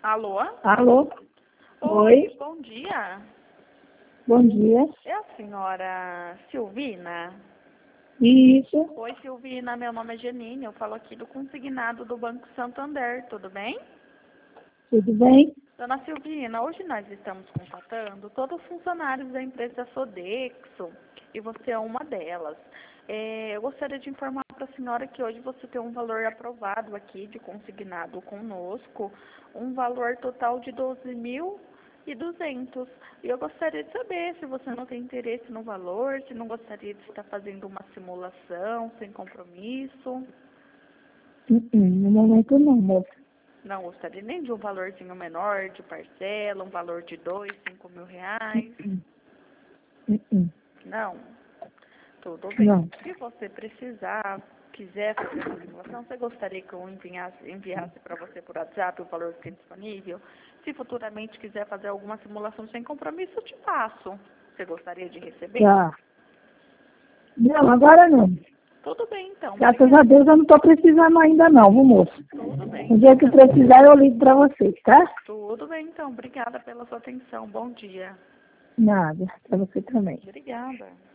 Alô? Alô? Oi, Oi, bom dia. bom dia. É a senhora Silvina? Isso, Oi, Silvina, meu nome é Janine, eu falo aqui do consignado do Banco Santander, tudo bem? tudo bem? Dona Silvina, hoje nós estamos contatando todos os funcionários da empresa Sodexo e você é uma delas. Eu gostaria de informar para a senhora que hoje você tem um valor aprovado aqui de consignado conosco, um valor total de 12.200. E eu gostaria de saber se você não tem interesse no valor, se não gostaria de estar fazendo uma simulação sem compromisso. No momento não, moça. Não gostaria nem de um valorzinho menor de parcela, um valor de 5.000 reais. Não, tudo bem. Não. Se você precisar, quiser fazer uma simulação, você gostaria que eu enviasse para você por WhatsApp o valor que é disponível? Se futuramente quiser fazer alguma simulação sem compromisso, eu te passo. Você gostaria de receber? Tá. Não, agora não. Tudo bem, então. Graças a Deus eu não estou precisando ainda não, viu, moço? Tudo bem. O dia que precisar eu ligo para vocês, tá? Tudo bem, então. Obrigada pela sua atenção. Bom dia. Nada, para você também. Obrigada.